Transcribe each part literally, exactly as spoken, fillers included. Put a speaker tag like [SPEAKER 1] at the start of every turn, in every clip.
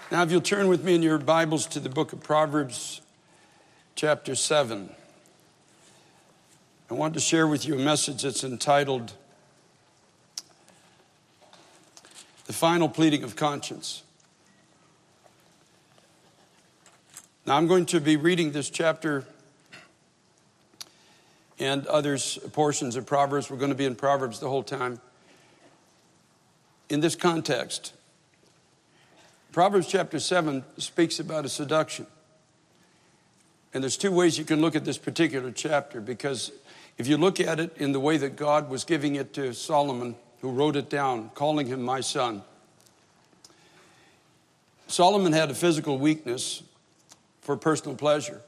[SPEAKER 1] Now, if you'll turn with me in your Bibles to the book of Proverbs, chapter seven. I want to share with you a message that's entitled, The Final Pleading of Conscience. Now, I'm going to be reading this chapter and others, portions of Proverbs. We're going to be in Proverbs the whole time. In this context, Proverbs chapter seven speaks about a seduction. And there's two ways you can look at this particular chapter, because if you look at it in the way that God was giving it to Solomon, who wrote it down, calling him my son. Solomon had a physical weakness for personal pleasure.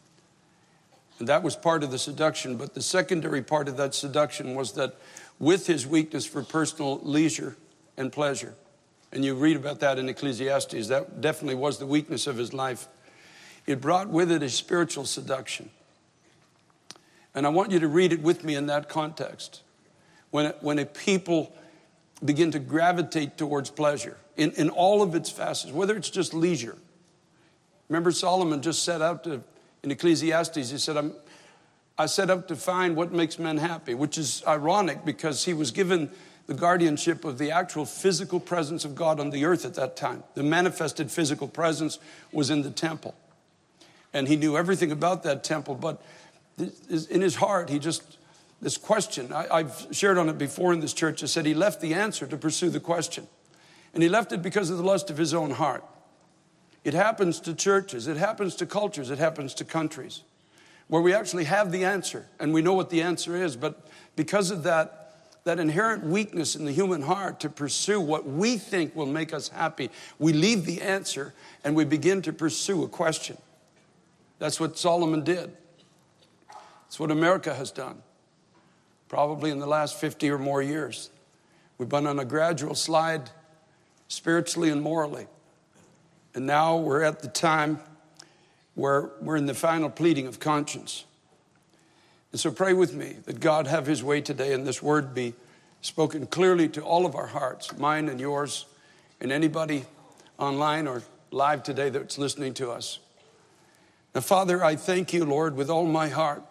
[SPEAKER 1] And that was part of the seduction. But the secondary part of that seduction was that with his weakness for personal leisure and pleasure, and you read about that in Ecclesiastes, that definitely was the weakness of his life. It brought with it a spiritual seduction. And I want you to read it with me in that context. When, it, when a people begin to gravitate towards pleasure in, in all of its facets, whether it's just leisure. Remember, Solomon just set out to, in Ecclesiastes, he said, I'm, I set out to find what makes men happy, which is ironic because he was given the guardianship of the actual physical presence of God on the earth at that time. The manifested physical presence was in the temple. And he knew everything about that temple, but in his heart, he just, this question, I, I've shared on it before in this church, I said he left the answer to pursue the question. And he left it because of the lust of his own heart. It happens to churches, it happens to cultures, it happens to countries, where we actually have the answer, and we know what the answer is, but because of that, that inherent weakness in the human heart to pursue what we think will make us happy, we leave the answer and we begin to pursue a question. That's what Solomon did. That's what America has done, probably in the last fifty or more years. We've been on a gradual slide spiritually and morally. And now we're at the time where we're in the final pleading of conscience. And so pray with me that God have his way today and this word be spoken clearly to all of our hearts, mine and yours, and anybody online or live today that's listening to us. Now, Father, I thank you, Lord, with all my heart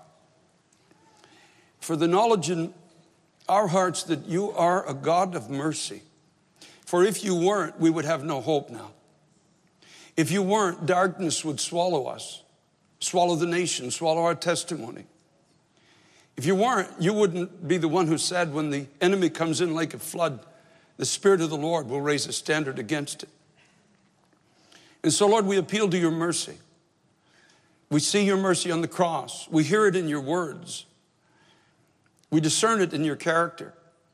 [SPEAKER 1] for the knowledge in our hearts that you are a God of mercy. For if you weren't, we would have no hope now. If you weren't, darkness would swallow us, swallow the nation, swallow our testimony. If you weren't, you wouldn't be the one who said when the enemy comes in like a flood, the Spirit of the Lord will raise a standard against it. And so, Lord, we appeal to your mercy. We see your mercy on the cross. We hear it in your words. We discern it in your character.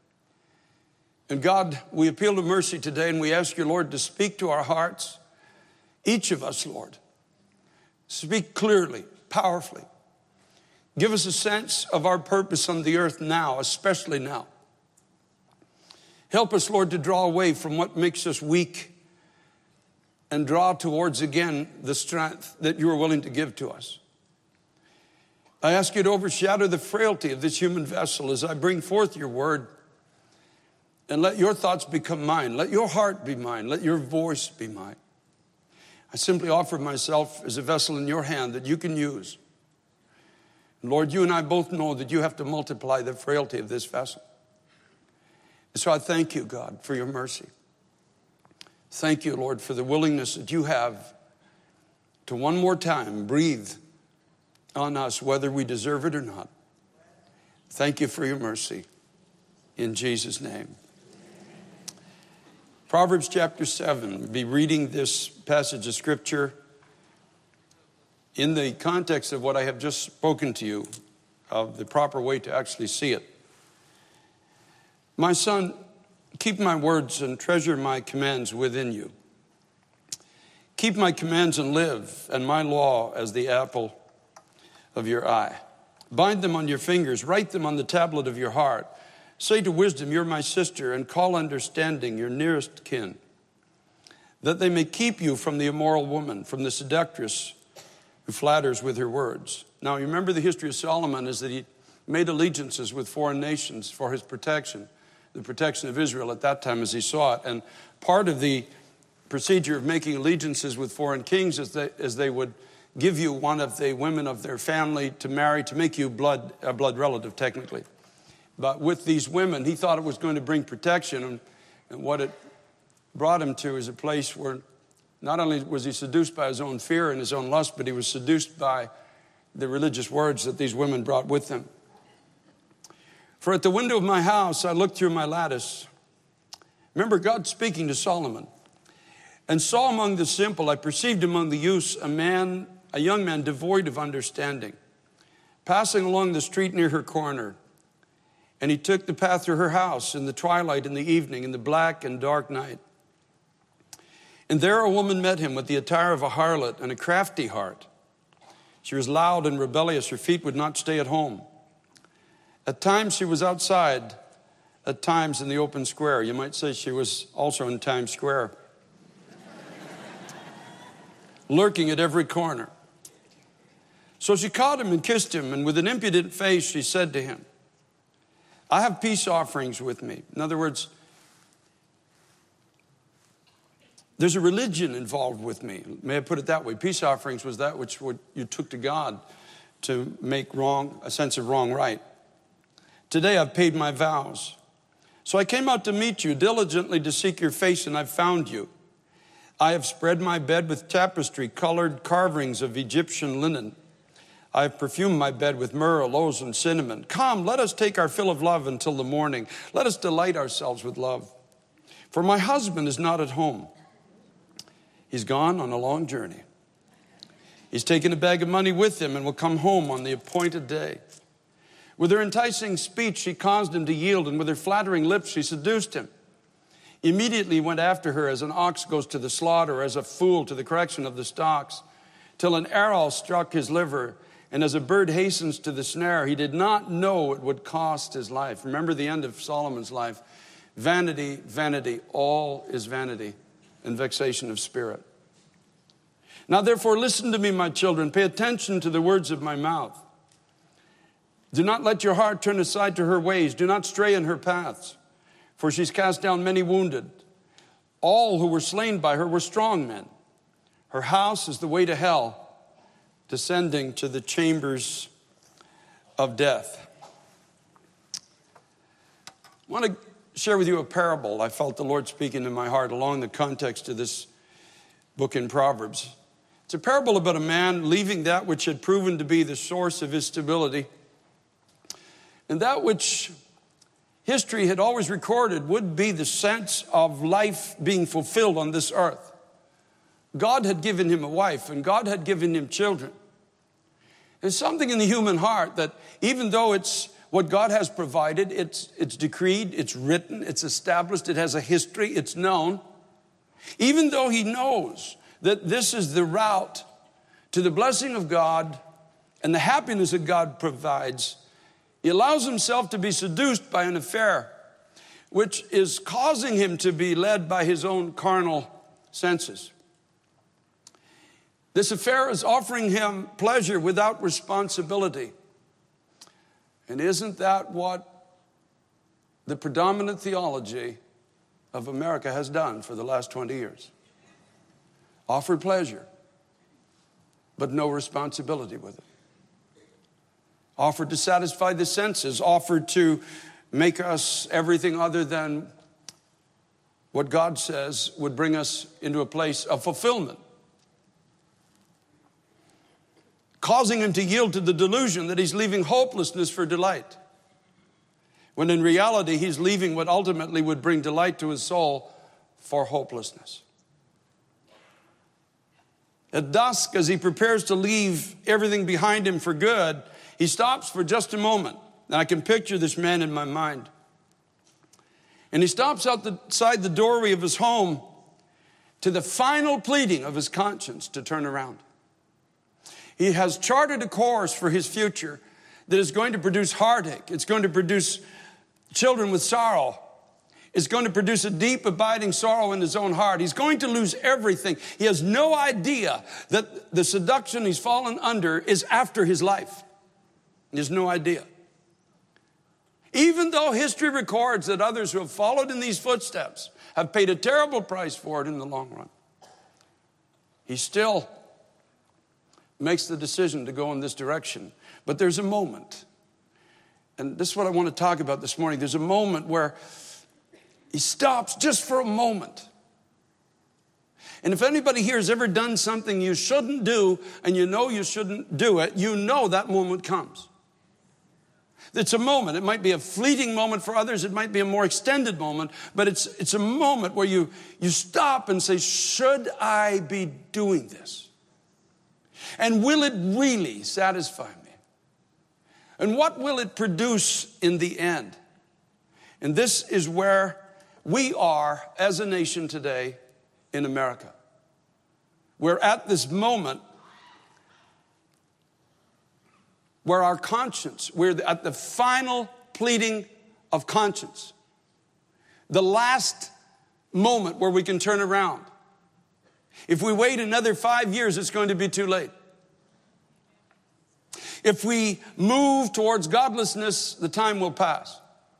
[SPEAKER 1] And God, we appeal to mercy today, and we ask you, Lord, to speak to our hearts. Each of us, Lord. Speak clearly, powerfully. Give us a sense of our purpose on the earth now, especially now. Help us, Lord, to draw away from what makes us weak and draw towards, again, the strength that you are willing to give to us. I ask you to overshadow the frailty of this human vessel as I bring forth your word, and let your thoughts become mine. Let your heart be mine. Let your voice be mine. I simply offer myself as a vessel in your hand that you can use. Lord, you and I both know that you have to multiply the frailty of this vessel. And so I thank you, God, for your mercy. Thank you, Lord, for the willingness that you have to one more time breathe on us, whether we deserve it or not. Thank you for your mercy. In Jesus' name. Proverbs chapter seven. We'll be reading this passage of Scripture in the context of what I have just spoken to you, of the proper way to actually see it. My son, keep my words and treasure my commands within you. Keep my commands and live, and my law as the apple of your eye. Bind them on your fingers, write them on the tablet of your heart. Say to wisdom, you're my sister, and call understanding your nearest kin, that they may keep you from the immoral woman, from the seductress who flatters with her words. Now, you remember the history of Solomon is that he made allegiances with foreign nations for his protection, the protection of Israel at that time as he saw it. And part of the procedure of making allegiances with foreign kings is they, as they would give you one of the women of their family to marry, to make you blood, a blood relative, technically. But with these women, he thought it was going to bring protection. And, and what it brought him to is a place where not only was he seduced by his own fear and his own lust, but he was seduced by the religious words that these women brought with them. For at the window of my house, I looked through my lattice. Remember God speaking to Solomon. And saw among the simple, I perceived among the youths a man, a young man devoid of understanding, passing along the street near her corner. And he took the path to her house in the twilight, in the evening, in the black and dark night. And there a woman met him with the attire of a harlot and a crafty heart. She was loud and rebellious. Her feet would not stay at home. At times she was outside, at times in the open square. You might say she was also in Times Square. Lurking at every corner. So she caught him and kissed him, and with an impudent face she said to him, I have peace offerings with me. In other words, there's a religion involved with me. May I put it that way? Peace offerings was that which you took to God to make wrong, a sense of wrong right. Today I've paid my vows. So I came out to meet you, diligently to seek your face, and I've found you. I have spread my bed with tapestry, colored carvings of Egyptian linen. I have perfumed my bed with myrrh, aloes, and cinnamon. Come, let us take our fill of love until the morning. Let us delight ourselves with love. For my husband is not at home. He's gone on a long journey. He's taken a bag of money with him and will come home on the appointed day. With her enticing speech, she caused him to yield, and with her flattering lips, she seduced him. Immediately went after her as an ox goes to the slaughter, as a fool to the correction of the stocks, till an arrow struck his liver, and as a bird hastens to the snare, he did not know it would cost his life. Remember the end of Solomon's life. Vanity, vanity, all is vanity and vexation of spirit. Now therefore listen to me, my children. Pay attention to the words of my mouth. Do not let your heart turn aside to her ways. Do not stray in her paths. For she's cast down many wounded. All who were slain by her were strong men. Her house is the way to hell, descending to the chambers of death. I want to share with you a parable I felt the Lord speaking in my heart along the context of this book in Proverbs. It's a parable about a man leaving that which had proven to be the source of his stability, and that which history had always recorded would be the sense of life being fulfilled on this earth. God had given him a wife, and God had given him children. There's something in the human heart that even though it's what God has provided, it's, it's decreed, it's written, it's established, it has a history, it's known. Even though he knows that this is the route to the blessing of God and the happiness that God provides, he allows himself to be seduced by an affair, which is causing him to be led by his own carnal senses. This affair is offering him pleasure without responsibility. And isn't that what the predominant theology of America has done for the last twenty years? Offered pleasure, but no responsibility with it. Offered to satisfy the senses, offered to make us everything other than what God says would bring us into a place of fulfillment. Causing him to yield to the delusion that he's leaving hopelessness for delight, when in reality he's leaving what ultimately would bring delight to his soul for hopelessness. At dusk, as he prepares to leave everything behind him for good, he stops for just a moment. And I can picture this man in my mind. And he stops outside the doorway of his home to the final pleading of his conscience to turn around. He has charted a course for his future that is going to produce heartache. It's going to produce children with sorrow. It's going to produce a deep, abiding sorrow in his own heart. He's going to lose everything. He has no idea that the seduction he's fallen under is after his life. He has no idea. Even though history records that others who have followed in these footsteps have paid a terrible price for it in the long run. He still makes the decision to go in this direction. But there's a moment, and this is what I want to talk about this morning. There's a moment where he stops just for a moment. And if anybody here has ever done something you shouldn't do, and you know you shouldn't do it, you know that moment comes. It's a moment. It might be a fleeting moment for others. It might be a more extended moment. But it's, it's a moment where you, you stop and say, should I be doing this? And will it really satisfy me? And what will it produce in the end? And this is where we are as a nation today in America. We're at this moment where our conscience, we're at the final pleading of conscience. The last moment where we can turn around. If we wait another five years, it's going to be too late. If we move towards godlessness, the time will pass.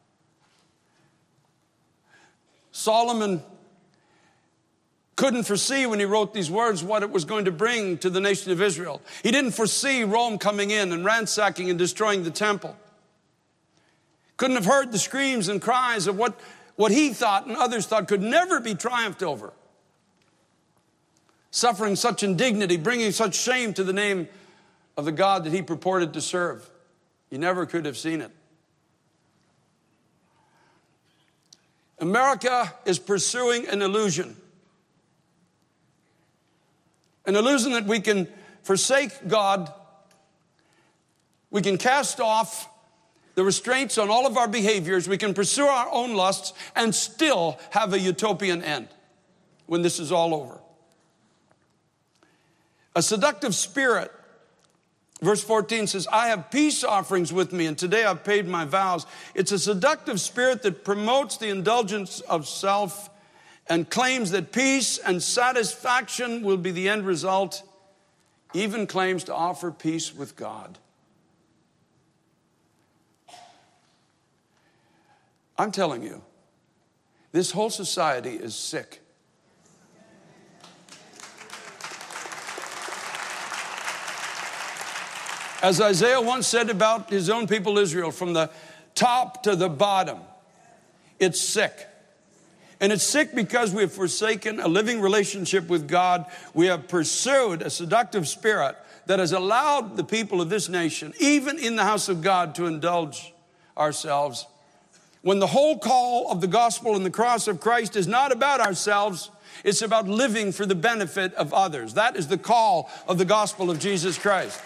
[SPEAKER 1] Solomon couldn't foresee when he wrote these words what it was going to bring to the nation of Israel. He didn't foresee Rome coming in and ransacking and destroying the temple. Couldn't have heard the screams and cries of what, what he thought and others thought could never be triumphed over. Suffering such indignity, bringing such shame to the name of the God that he purported to serve. He never could have seen it. America is pursuing an illusion. An illusion that we can forsake God, we can cast off the restraints on all of our behaviors, we can pursue our own lusts and still have a utopian end when this is all over. A seductive spirit, verse fourteen says, I have peace offerings with me, and today I've paid my vows. It's a seductive spirit that promotes the indulgence of self and claims that peace and satisfaction will be the end result, even claims to offer peace with God. I'm telling you, this whole society is sick. As Isaiah once said about his own people Israel, from the top to the bottom, it's sick. And it's sick because we have forsaken a living relationship with God. We have pursued a seductive spirit that has allowed the people of this nation, even in the house of God, to indulge ourselves. When the whole call of the gospel and the cross of Christ is not about ourselves, it's about living for the benefit of others. That is the call of the gospel of Jesus Christ.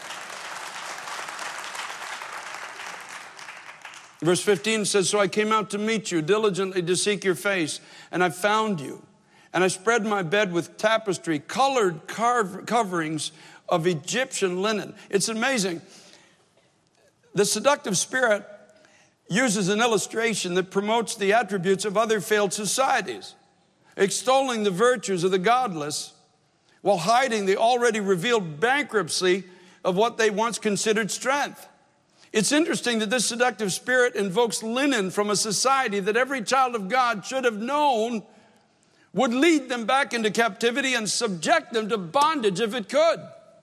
[SPEAKER 1] Verse fifteen says, so I came out to meet you, diligently to seek your face, and I found you. And I spread my bed with tapestry, colored carve- coverings of Egyptian linen. It's amazing. The seductive spirit uses an illustration that promotes the attributes of other failed societies, extolling the virtues of the godless while hiding the already revealed bankruptcy of what they once considered strength. It's interesting that this seductive spirit invokes linen from a society that every child of God should have known would lead them back into captivity and subject them to bondage if it could.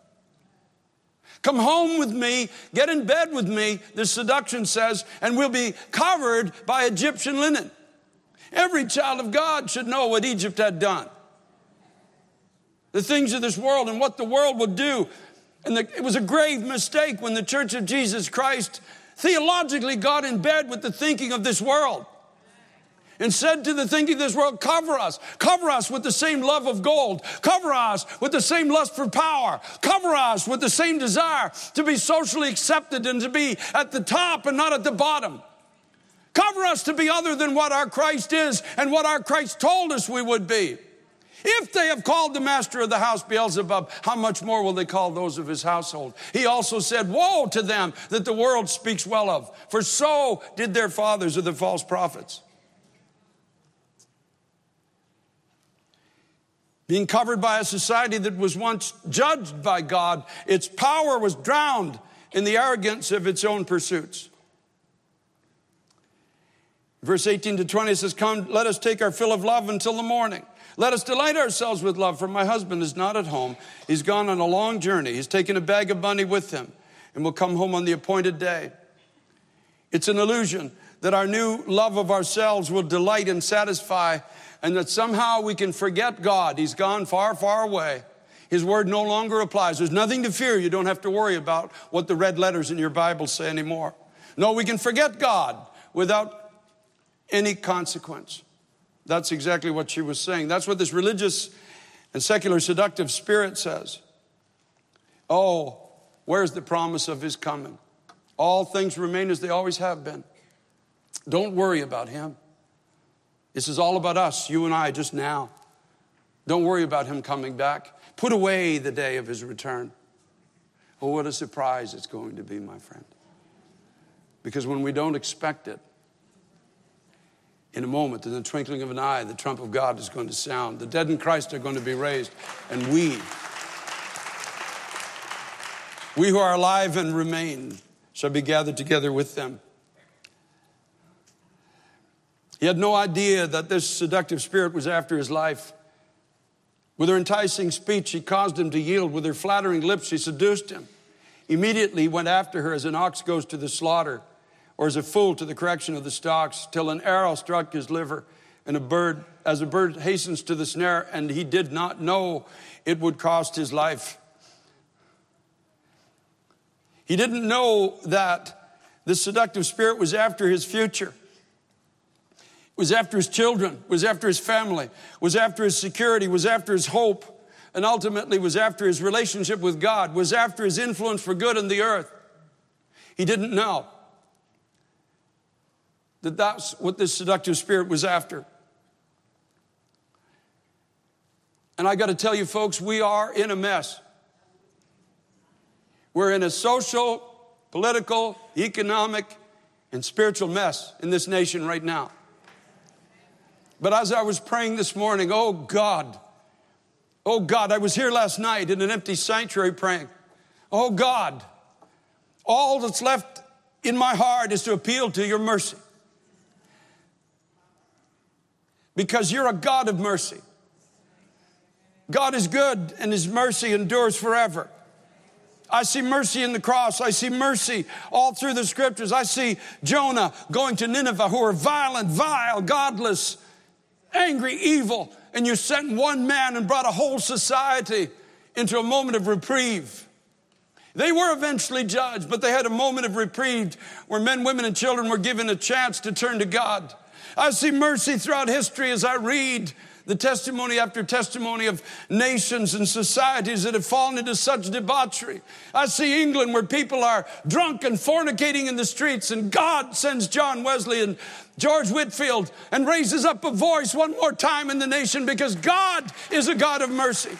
[SPEAKER 1] Come home with me, get in bed with me, this seduction says, and we'll be covered by Egyptian linen. Every child of God should know what Egypt had done. The things of this world and what the world would do. And the, it was a grave mistake when the Church of Jesus Christ theologically got in bed with the thinking of this world and said to the thinking of this world, cover us, cover us with the same love of gold, cover us with the same lust for power, cover us with the same desire to be socially accepted and to be at the top and not at the bottom. Cover us to be other than what our Christ is and what our Christ told us we would be. If they have called the master of the house Beelzebub, how much more will they call those of his household? He also said, woe to them that the world speaks well of, for so did their fathers or the false prophets. Being covered by a society that was once judged by God, its power was drowned in the arrogance of its own pursuits. Verse eighteen to twenty says, come, let us take our fill of love until the morning. Let us delight ourselves with love, for my husband is not at home. He's gone on a long journey. He's taken a bag of money with him and will come home on the appointed day. It's an illusion that our new love of ourselves will delight and satisfy, and that somehow we can forget God. He's gone far, far away. His word no longer applies. There's nothing to fear. You don't have to worry about what the red letters in your Bible say anymore. No, we can forget God without any consequence. That's exactly what she was saying. That's what this religious and secular seductive spirit says. Oh, where's the promise of his coming? All things remain as they always have been. Don't worry about him. This is all about us, you and I, just now. Don't worry about him coming back. Put away the day of his return. Oh, what a surprise it's going to be, my friend. Because when we don't expect it, in a moment, in the twinkling of an eye, the trump of God is going to sound. The dead in Christ are going to be raised. And we, we who are alive and remain, shall be gathered together with them. He had no idea that this seductive spirit was after his life. With her enticing speech, she caused him to yield. With her flattering lips, she seduced him. Immediately he went after her as an ox goes to the slaughter, or as a fool to the correction of the stocks, till an arrow struck his liver, and a bird, as a bird hastens to the snare, and he did not know it would cost his life. He didn't know that the seductive spirit was after his future, was after his children, was after his family, was after his security, was after his hope, and ultimately was after his relationship with God, was after his influence for good in the earth. He didn't know that that's what this seductive spirit was after. And I got to tell you, folks, we are in a mess. We're in a social, political, economic, and spiritual mess in this nation right now. But as I was praying this morning, oh God, oh God, I was here last night in an empty sanctuary praying. Oh God, all that's left in my heart is to appeal to your mercy. Because you're a God of mercy. God is good and his mercy endures forever. I see mercy in the cross. I see mercy all through the scriptures. I see Jonah going to Nineveh, who are violent, vile, godless, angry, evil. And you sent one man and brought a whole society into a moment of reprieve. They were eventually judged, but they had a moment of reprieve where men, women, and children were given a chance to turn to God. I see mercy throughout history as I read the testimony after testimony of nations and societies that have fallen into such debauchery. I see England where people are drunk and fornicating in the streets, and God sends John Wesley and George Whitefield and raises up a voice one more time in the nation, because God is a God of mercy.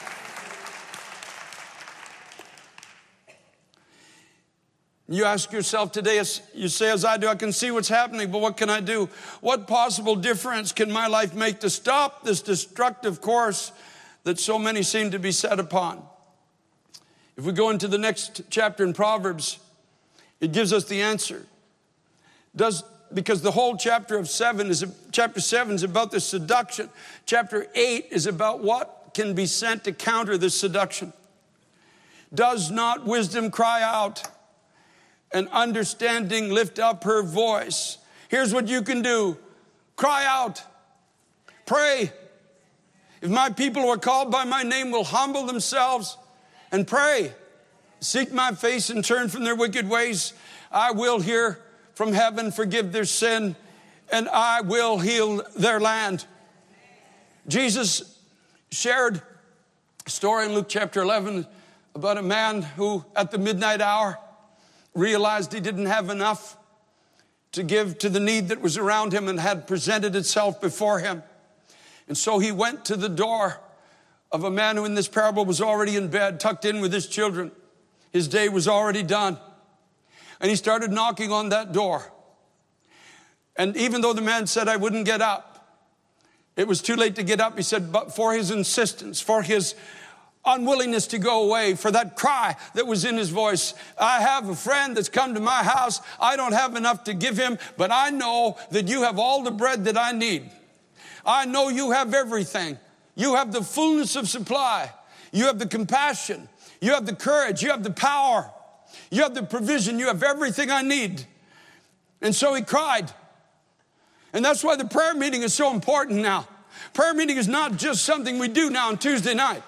[SPEAKER 1] You ask yourself today, as you say, as I do, I can see what's happening, but what can I do? What possible difference can my life make to stop this destructive course that so many seem to be set upon? If we go into the next chapter in Proverbs, it gives us the answer. Does because the whole chapter of seven is chapter seven is about the seduction. Chapter eight is about what can be sent to counter this seduction. Does not wisdom cry out, and understanding lift up her voice? Here's what you can do. Cry out. Pray. If my people who are called by my name will humble themselves and pray, seek my face and turn from their wicked ways, I will hear from heaven, forgive their sin, and I will heal their land. Jesus shared a story in Luke chapter eleven about a man who at the midnight hour realized he didn't have enough to give to the need that was around him and had presented itself before him. And so he went to the door of a man who in this parable was already in bed, tucked in with his children. His day was already done. And he started knocking on that door. And even though the man said, I wouldn't get up, it was too late to get up. He said, but for his insistence, for his unwillingness to go away, for that cry that was in his voice. I have a friend that's come to my house. I don't have enough to give him, but I know that you have all the bread that I need. I know you have everything. You have the fullness of supply. You have the compassion. You have the courage. You have the power. You have the provision. You have everything I need. And so he cried. And that's why the prayer meeting is so important now. Prayer meeting is not just something we do now on Tuesday night.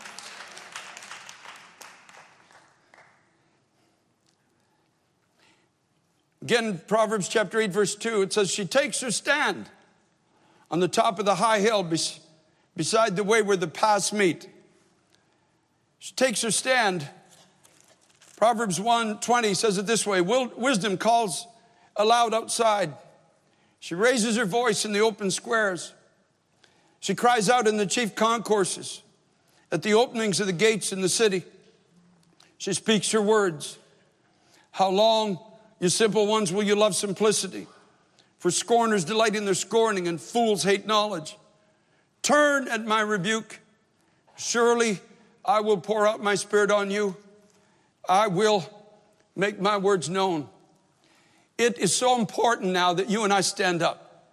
[SPEAKER 1] Again, Proverbs chapter eight, verse two, it says, she takes her stand on the top of the high hill bes- beside the way where the paths meet. She takes her stand. Proverbs one twenty says it this way, wisdom calls aloud outside. She raises her voice in the open squares. She cries out in the chief concourses, at the openings of the gates in the city. She speaks her words. How long, you simple ones, will you love simplicity? For scorners delight in their scorning, and fools hate knowledge. Turn at my rebuke. Surely I will pour out my spirit on you. I will make my words known. It is so important now that you and I stand up.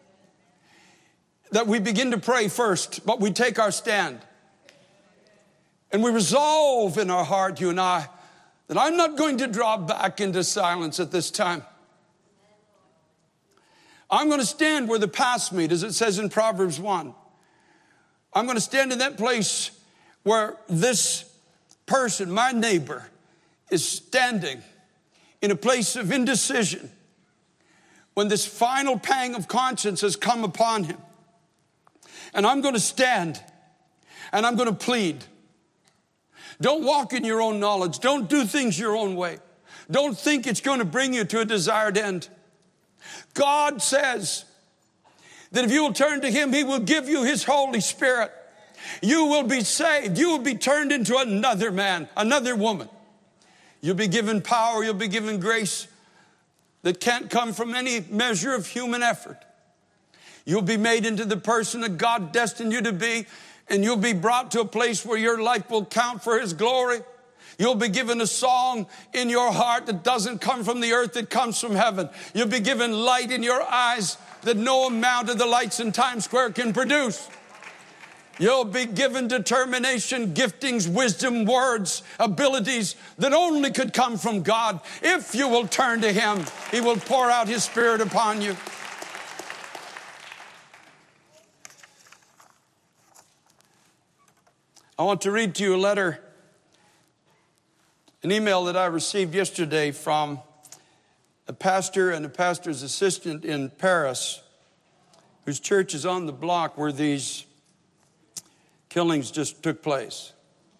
[SPEAKER 1] That we begin to pray first, but we take our stand. And we resolve in our heart, you and I, that I'm not going to draw back into silence at this time. I'm going to stand where the paths meet, as it says in Proverbs one. I'm going to stand in that place where this person, my neighbor, is standing in a place of indecision when this final pang of conscience has come upon him. And I'm going to stand and I'm going to plead. Don't walk in your own knowledge. Don't do things your own way. Don't think it's going to bring you to a desired end. God says that if you will turn to him, he will give you his Holy Spirit. You will be saved. You will be turned into another man, another woman. You'll be given power. You'll be given grace that can't come from any measure of human effort. You'll be made into the person that God destined you to be, and you'll be brought to a place where your life will count for his glory. You'll be given a song in your heart that doesn't come from the earth, it comes from heaven. You'll be given light in your eyes that no amount of the lights in Times Square can produce. You'll be given determination, giftings, wisdom, words, abilities that only could come from God. If you will turn to him, he will pour out his Spirit upon you. I want to read to you a letter, an email that I received yesterday from a pastor and a pastor's assistant in Paris, whose church is on the block where these killings just took place.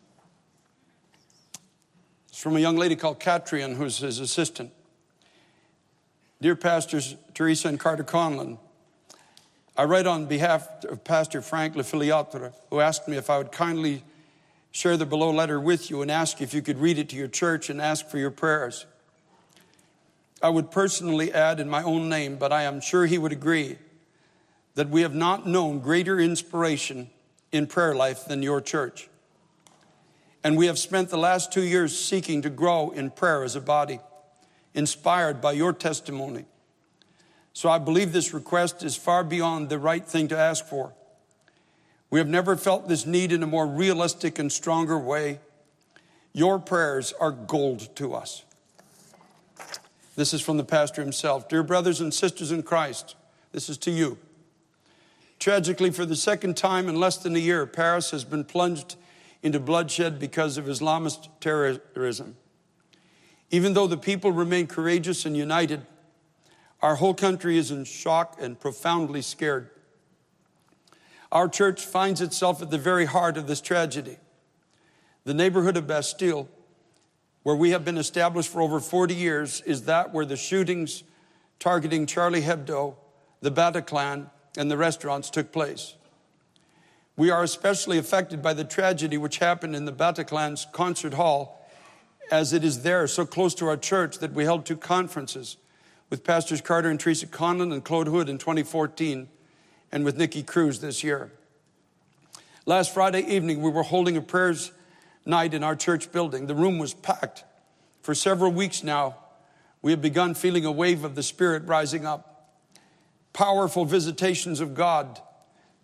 [SPEAKER 1] It's from a young lady called Katrian, who's his assistant. Dear Pastors Teresa and Carter Conlon, I write on behalf of Pastor Frank Lefiliatre, who asked me if I would kindly share the below letter with you and ask if you could read it to your church and ask for your prayers. I would personally add in my own name, but I am sure he would agree, that we have not known greater inspiration in prayer life than your church. And we have spent the last two years seeking to grow in prayer as a body, inspired by your testimony. So I believe this request is far beyond the right thing to ask for. We have never felt this need in a more realistic and stronger way. Your prayers are gold to us. This is from the pastor himself. Dear brothers and sisters in Christ, this is to you. Tragically, for the second time in less than a year, Paris has been plunged into bloodshed because of Islamist terrorism. Even though the people remain courageous and united, our whole country is in shock and profoundly scared. Our church finds itself at the very heart of this tragedy. The neighborhood of Bastille, where we have been established for over forty years, is that where the shootings targeting Charlie Hebdo, the Bataclan, and the restaurants took place. We are especially affected by the tragedy which happened in the Bataclan's concert hall, as it is there, so close to our church, that we held two conferences with Pastors Carter and Teresa Conlon and Claude Hood in twenty fourteen, and with Nikki Cruz this year. Last Friday evening, we were holding a prayers night in our church building. The room was packed. For several weeks now, we have begun feeling a wave of the Spirit rising up. Powerful visitations of God,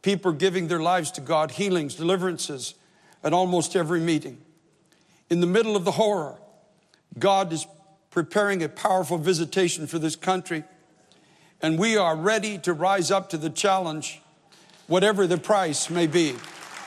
[SPEAKER 1] People are giving their lives to God, healings, deliverances at almost every meeting. In the middle of the horror, God is preparing a powerful visitation for this country. And we are ready to rise up to the challenge, whatever the price may be.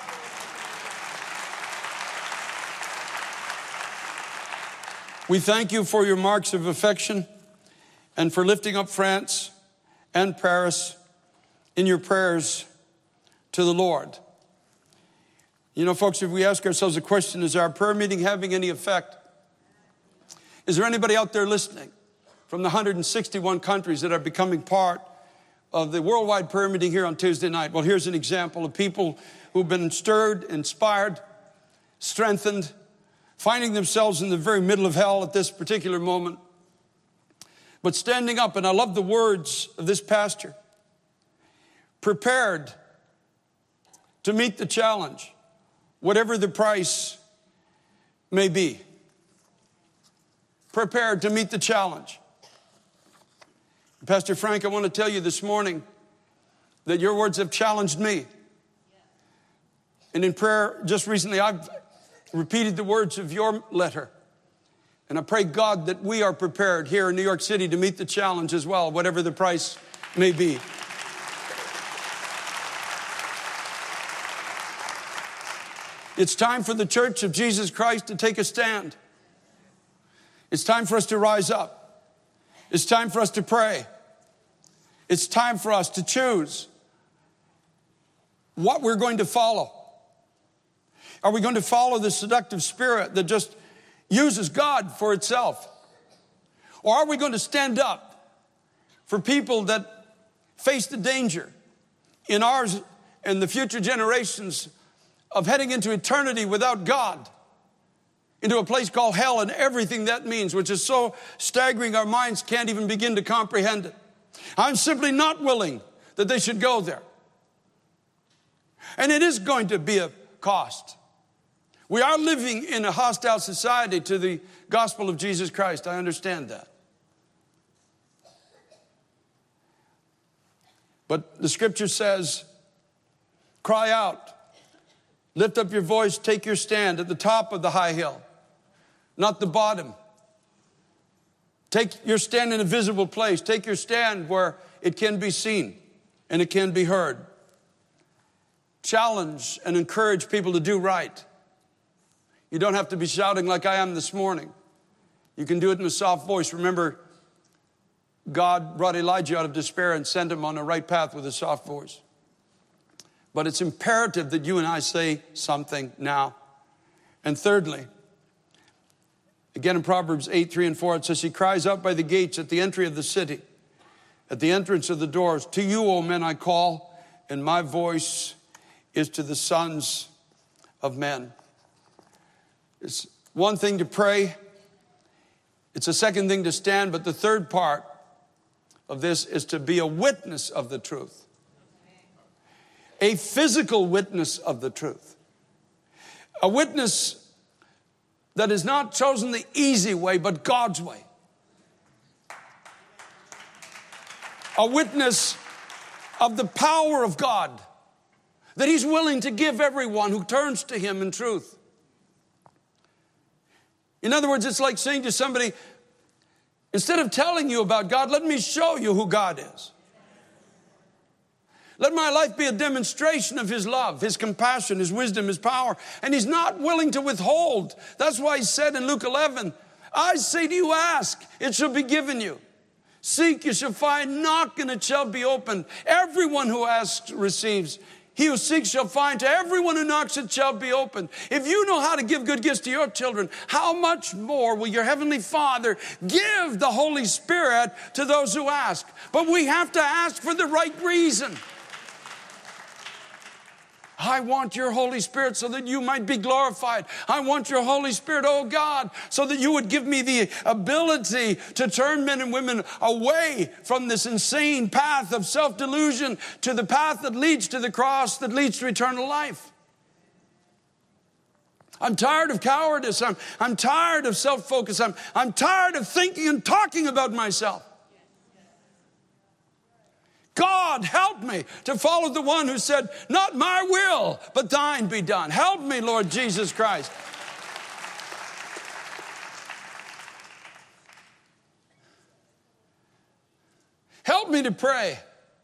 [SPEAKER 1] We thank you for your marks of affection and for lifting up France and Paris in your prayers to the Lord. You know, folks, if we ask ourselves a question, is our prayer meeting having any effect? Is there anybody out there listening from the one hundred sixty-one countries that are becoming part of the worldwide prayer meeting here on Tuesday night? Well, here's an example of people who've been stirred, inspired, strengthened, finding themselves in the very middle of hell at this particular moment, but standing up. And I love the words of this pastor: prepared to meet the challenge, whatever the price may be. Prepared to meet the challenge. Pastor Frank, I want to tell you this morning that your words have challenged me. And in prayer just recently, I've repeated the words of your letter. And I pray, God, that we are prepared here in New York City to meet the challenge as well, whatever the price may be. It's time for the Church of Jesus Christ to take a stand. It's time for us to rise up. It's time for us to pray. It's time for us to choose what we're going to follow. Are we going to follow the seductive spirit that just uses God for itself? Or are we going to stand up for people that face the danger in ours and the future generations of heading into eternity without God, into a place called hell and everything that means, which is so staggering our minds can't even begin to comprehend it? I'm simply not willing that they should go there. And it is going to be a cost. We are living in a hostile society to the gospel of Jesus Christ. I understand that. But the scripture says, cry out, lift up your voice, take your stand at the top of the high hill, not the bottom. Take your stand in a visible place. Take your stand where it can be seen and it can be heard. Challenge and encourage people to do right. You don't have to be shouting like I am this morning. You can do it in a soft voice. Remember, God brought Elijah out of despair and sent him on the right path with a soft voice. But it's imperative that you and I say something now. And thirdly, again in Proverbs eight, three and four, it says, he cries out by the gates at the entry of the city, at the entrance of the doors. To you, O men, I call, and my voice is to the sons of men. It's one thing to pray. It's a second thing to stand. But the third part of this is to be a witness of the truth. A physical witness of the truth. A witness that has not chosen the easy way, but God's way. A witness of the power of God that he's willing to give everyone who turns to him in truth. In other words, it's like saying to somebody, instead of telling you about God, let me show you who God is. Let my life be a demonstration of his love, his compassion, his wisdom, his power. And he's not willing to withhold. That's why he said in Luke eleven, I say to you, ask, it shall be given you. Seek, you shall find. Knock, and it shall be opened. Everyone who asks receives. He who seeks shall find. To everyone who knocks, it shall be opened. If you know how to give good gifts to your children, how much more will your heavenly Father give the Holy Spirit to those who ask? But we have to ask for the right reason. I want your Holy Spirit so that you might be glorified. I want your Holy Spirit, oh God, so that you would give me the ability to turn men and women away from this insane path of self-delusion to the path that leads to the cross, that leads to eternal life. I'm tired of cowardice. I'm, I'm tired of self-focus. I'm, I'm tired of thinking and talking about myself. God, help me to follow the one who said, not my will, but thine be done. Help me, Lord Jesus Christ. Help me to pray.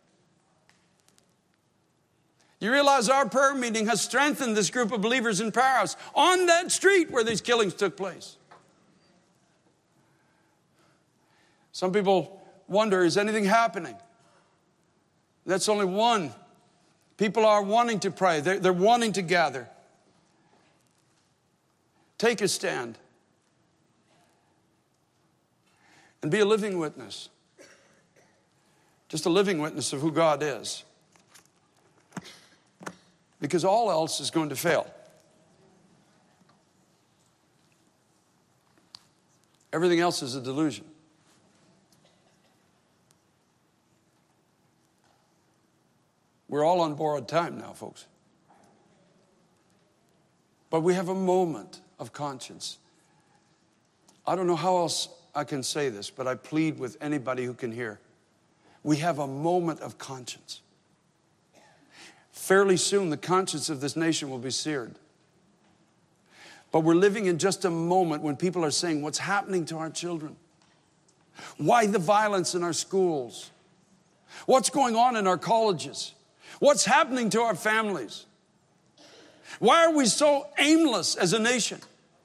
[SPEAKER 1] You realize our prayer meeting has strengthened this group of believers in Paris on that street where these killings took place. Some people wonder, is anything happening? That's only one. People are wanting to pray. They're, they're wanting to gather. Take a stand and be a living witness. Just a living witness of who God is. Because all else is going to fail. Everything else is a delusion. We're all on borrowed time now, folks. But we have a moment of conscience. I don't know how else I can say this, but I plead with anybody who can hear. We have a moment of conscience. Fairly soon, the conscience of this nation will be seared. But we're living in just a moment when people are saying, what's happening to our children? Why the violence in our schools? What's going on in our colleges? What's happening to our families? Why are we so aimless as a nation?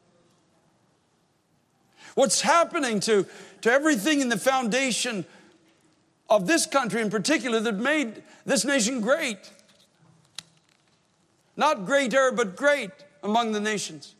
[SPEAKER 1] What's happening to, to everything in the foundation of this country in particular that made this nation great? Not greater, but great among the nations.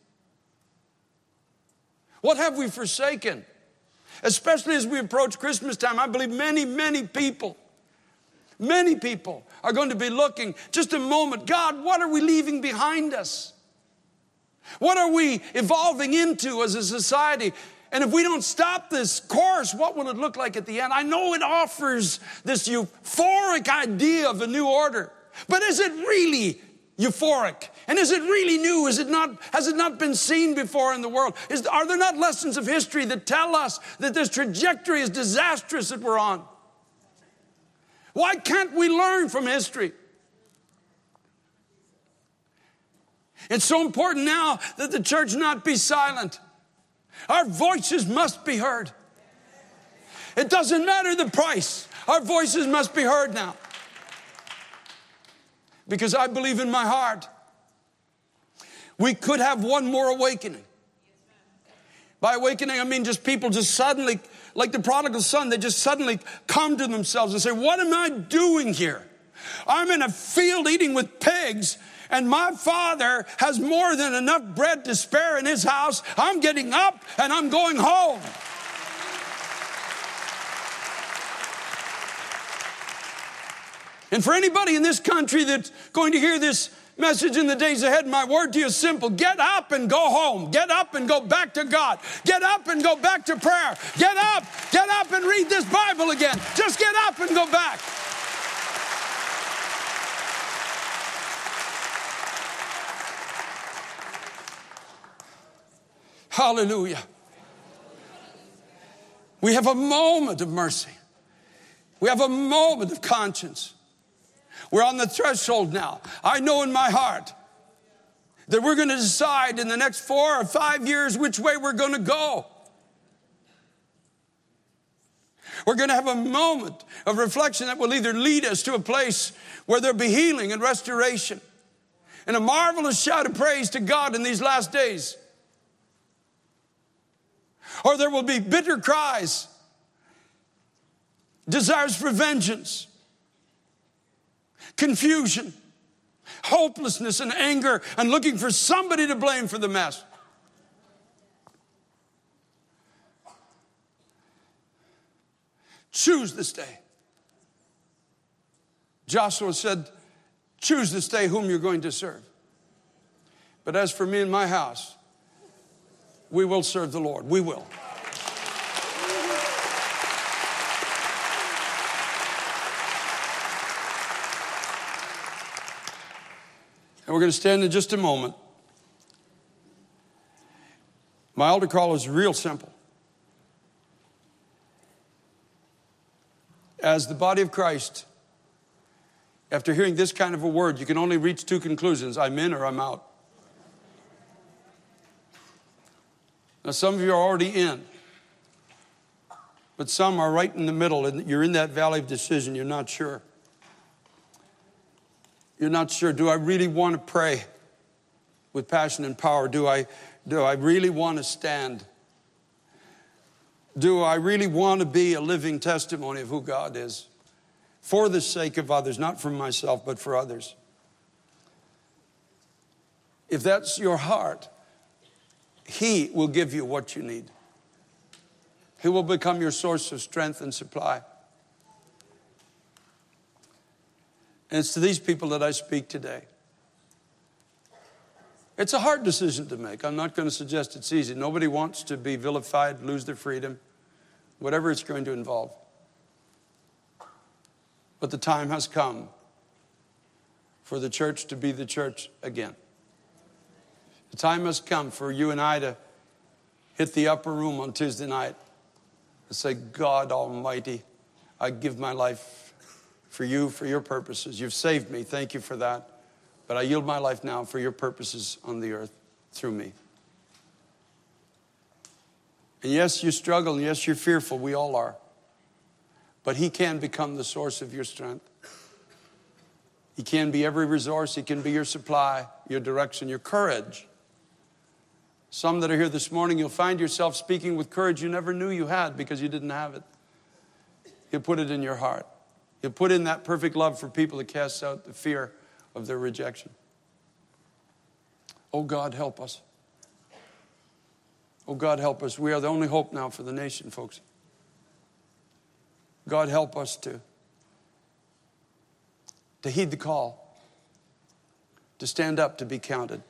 [SPEAKER 1] What have we forsaken? Especially as we approach Christmas time, I believe many, many people, many people are going to be looking, just a moment, God, what are we leaving behind us? What are we evolving into as a society? And if we don't stop this course, what will it look like at the end? I know it offers this euphoric idea of a new order, but is it really euphoric? And is it really new? Is it not, has it not been seen before in the world? Is, are there not lessons of history that tell us that this trajectory is disastrous that we're on? Why can't we learn from history? It's so important now that the church not be silent. Our voices must be heard. It doesn't matter the price. Our voices must be heard now. Because I believe in my heart, we could have one more awakening. By awakening, I mean just people just suddenly, like the prodigal son, they just suddenly come to themselves and say, what am I doing here? I'm in a field eating with pigs, and my father has more than enough bread to spare in his house. I'm getting up and I'm going home. And for anybody in this country that's going to hear this message in the days ahead, my word to you is simple. Get up and go home. Get up and go back to God. Get up and go back to prayer. Get up. Get up and read this Bible again. Just get up and go back. Hallelujah. We have a moment of mercy. We have a moment of conscience. We're on the threshold now. I know in my heart that we're going to decide in the next four or five years which way we're going to go. We're going to have a moment of reflection that will either lead us to a place where there'll be healing and restoration and a marvelous shout of praise to God in these last days. Or there will be bitter cries, desires for vengeance, confusion, hopelessness and anger, and looking for somebody to blame for the mess. Choose this day. Joshua said, choose this day whom you're going to serve. But as for me and my house, we will serve the Lord. We will. And we're going to stand in just a moment. My altar call is real simple. As the body of Christ, After hearing this kind of a word, you can only reach two conclusions. I'm in or I'm out. Now, some of you are already in. But some are right in the middle, and you're in that valley of decision. You're not sure. You're not sure. Do I really want to pray with passion and power? Do I, do I really want to stand? Do I really want to be a living testimony of who God is? For the sake of others, not for myself, but for others. If that's your heart, He will give you what you need. He will become your source of strength and supply. And it's to these people that I speak today. It's a hard decision to make. I'm not going to suggest it's easy. Nobody wants to be vilified, lose their freedom, whatever it's going to involve. But the time has come for the church to be the church again. The time has come for you and I to hit the upper room on Tuesday night and say, God Almighty, I give my life for you, for your purposes. You've saved me. Thank you for that. But I yield my life now for your purposes on the earth through me. And yes, you struggle, and yes, you're fearful. We all are. But He can become the source of your strength. He can be every resource. He can be your supply, your direction, your courage. Some that are here this morning, you'll find yourself speaking with courage you never knew you had because you didn't have it. You put it in your heart. You put in that perfect love for people that casts out the fear of their rejection. Oh, God, help us. Oh, God, help us. We are the only hope now for the nation, folks. God, help us to, to heed the call, to stand up, to be counted.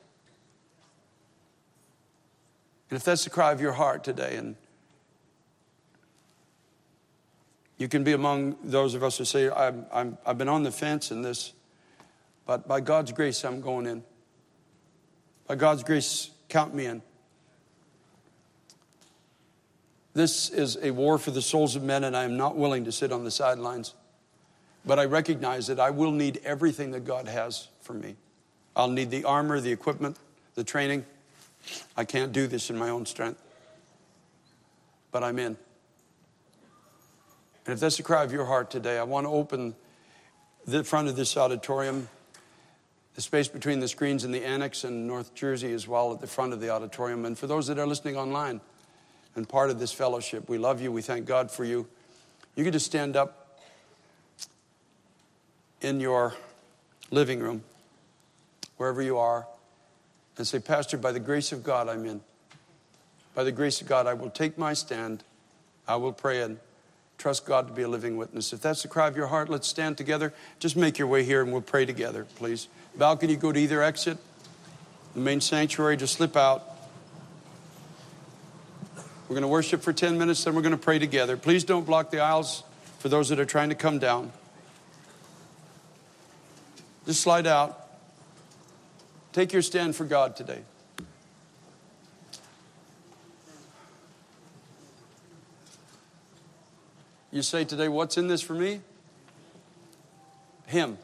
[SPEAKER 1] And if that's the cry of your heart today, and you can be among those of us who say, I'm, I'm, I've been on the fence in this, but by God's grace, I'm going in. By God's grace, count me in. This is a war for the souls of men, and I am not willing to sit on the sidelines. But I recognize that I will need everything that God has for me. I'll need the armor, the equipment, the training. I can't do this in my own strength. But I'm in. And if that's the cry of your heart today, I want to open the front of this auditorium, the space between the screens and the annex in North Jersey as well at the front of the auditorium. And for those that are listening online and part of this fellowship, we love you. We thank God for you. You can just stand up in your living room, wherever you are, and say, Pastor, by the grace of God, I'm in. By the grace of God, I will take my stand. I will pray and trust God to be a living witness. If that's the cry of your heart, let's stand together. Just make your way here and we'll pray together, please. Balcony, go to either exit. The main sanctuary, just slip out. We're going to worship for ten minutes, then we're going to pray together. Please don't block the aisles for those that are trying to come down. Just slide out. Take your stand for God today. You say today, what's in this for me? Him.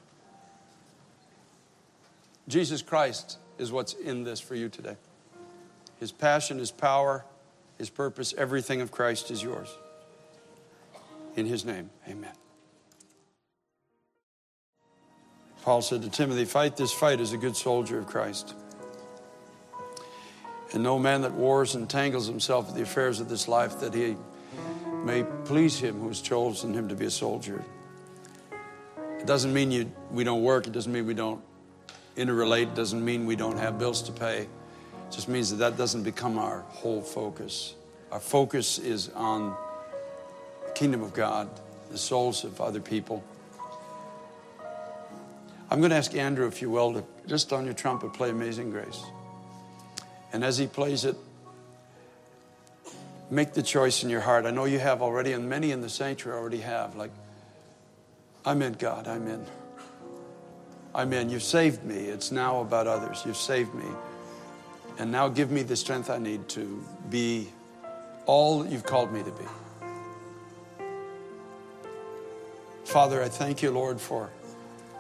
[SPEAKER 1] Jesus Christ is what's in this for you today. His passion, His power, His purpose, everything of Christ is yours. In His name, amen. Paul said to Timothy, fight this fight as a good soldier of Christ. And no man that wars entangles himself in the affairs of this life, that he may please him who has chosen him to be a soldier. It doesn't mean you we don't work. It doesn't mean we don't interrelate. It doesn't mean we don't have bills to pay. It just means that that doesn't become our whole focus. Our focus is on the kingdom of God, the souls of other people. I'm going to ask Andrew, if you will, to just on your trumpet play Amazing Grace. And as he plays it, make the choice in your heart. I know you have already, and many in the sanctuary already have. Like, I'm in, God, I'm in. I'm in. You've saved me. It's now about others. You've saved me. And now give me the strength I need to be all that you've called me to be. Father, I thank you, Lord, for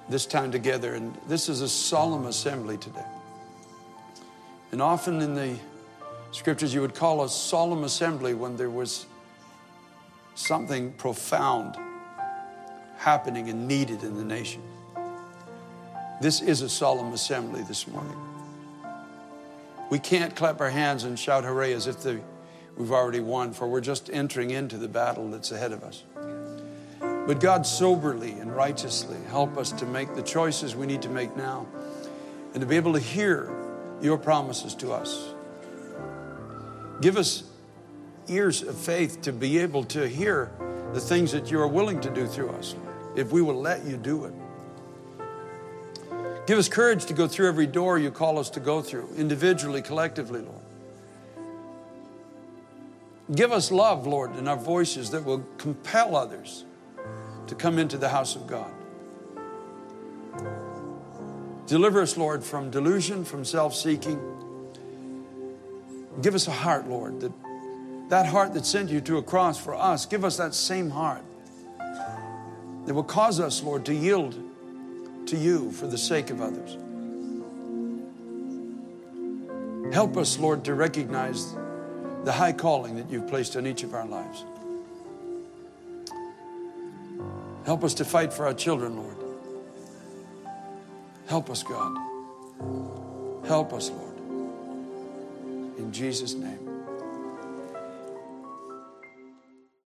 [SPEAKER 1] this time together. And this is a solemn assembly today. And often in the scriptures you would call a solemn assembly when there was something profound happening and needed in the nation. This is a solemn assembly this morning. We can't clap our hands and shout hooray as if the, we've already won, for we're just entering into the battle that's ahead of us. But God, soberly and righteously help us to make the choices we need to make now and to be able to hear your promises to us. Give us ears of faith to be able to hear the things that you are willing to do through us, if we will let you do it. Give us courage to go through every door you call us to go through, individually, collectively, Lord. Give us love, Lord, in our voices that will compel others to come into the house of God. Deliver us, Lord, from delusion, from self-seeking. Give us a heart, Lord, that that heart that sent you to a cross for us, give us that same heart that will cause us, Lord, to yield to you for the sake of others. Help us, Lord, to recognize the high calling that you've placed on each of our lives. Help us to fight for our children, Lord. Help us, God. Help us, Lord. In Jesus' name.